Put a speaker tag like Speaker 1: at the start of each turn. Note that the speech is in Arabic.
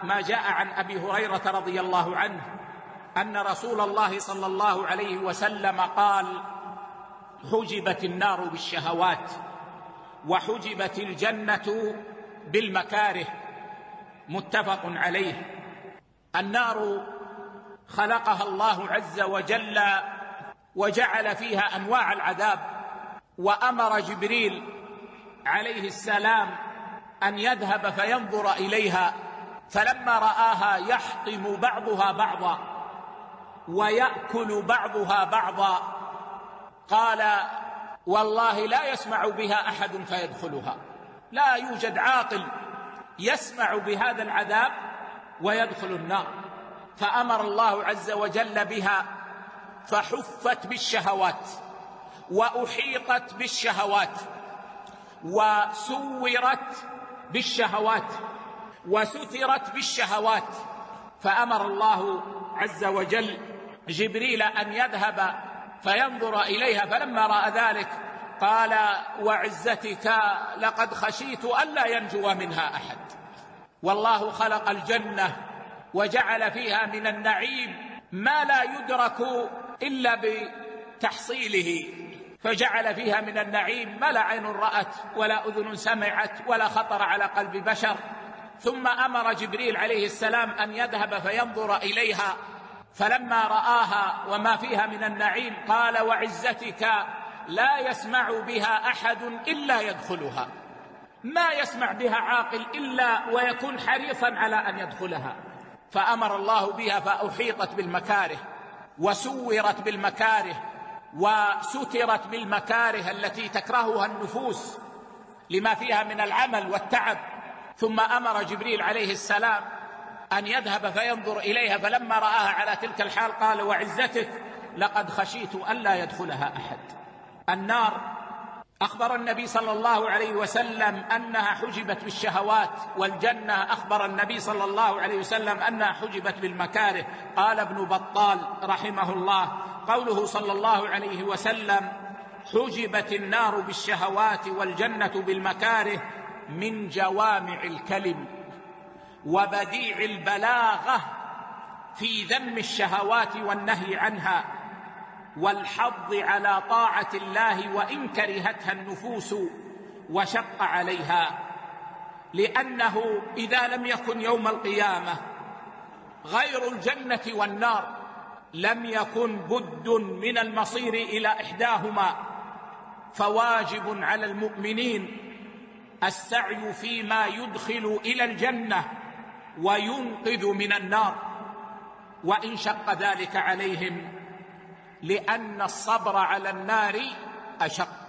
Speaker 1: ما جاء عن أبي هريرة رضي الله عنه أن رسول الله صلى الله عليه وسلم قال: حجبت النار بالشهوات وحجبت الجنة بالمكاره، متفق عليه. النار خلقها الله عز وجل وجعل فيها أنواع العذاب، وأمر جبريل عليه السلام أن يذهب فينظر إليها، فلما رآها يحطم بعضها بعضا ويأكل بعضها بعضا قال: والله لا يسمع بها أحد فيدخلها، لا يوجد عاقل يسمع بهذا العذاب ويدخل النار. فأمر الله عز وجل بها فحفت بالشهوات وأحيطت بالشهوات وسورت بالشهوات وسترت بالشهوات. فأمر الله عز وجل جبريل أن يذهب فينظر إليها، فلما رأى ذلك قال: وعزتك لقد خشيت ألا ينجو منها أحد. والله خلق الجنة وجعل فيها من النعيم ما لا يدرك إلا بتحصيله، فجعل فيها من النعيم ما لا عين رأت ولا أذن سمعت ولا خطر على قلب بشر. ثم أمر جبريل عليه السلام أن يذهب فينظر إليها، فلما رآها وما فيها من النعيم قال: وعزتك لا يسمع بها أحد إلا يدخلها، ما يسمع بها عاقل إلا ويكون حريصا على أن يدخلها. فأمر الله بها فأحيطت بالمكاره وسورت بالمكاره وسترت بالمكاره التي تكرهها النفوس لما فيها من العمل والتعب. ثم أمر جبريل عليه السلام أن يذهب فينظر إليها، فلما رآها على تلك الحال قال: وعزتك لقد خشيت ألا يدخلها أحد. النار أخبر النبي صلى الله عليه وسلم أنها حجبت بالشهوات، والجنة أخبر النبي صلى الله عليه وسلم أنها حجبت بالمكاره. قال ابن بطال رحمه الله: قوله صلى الله عليه وسلم حجبت النار بالشهوات والجنة بالمكاره من جوامع الكلم وبديع البلاغة في ذم الشهوات والنهي عنها والحض على طاعة الله وإن كرهتها النفوس وشق عليها، لأنه إذا لم يكن يوم القيامة غير الجنة والنار لم يكن بد من المصير إلى إحداهما، فواجب على المؤمنين السعي فيما يدخل إلى الجنة وينقذ من النار، وإن شق ذلك عليهم، لأن الصبر على النار أشق.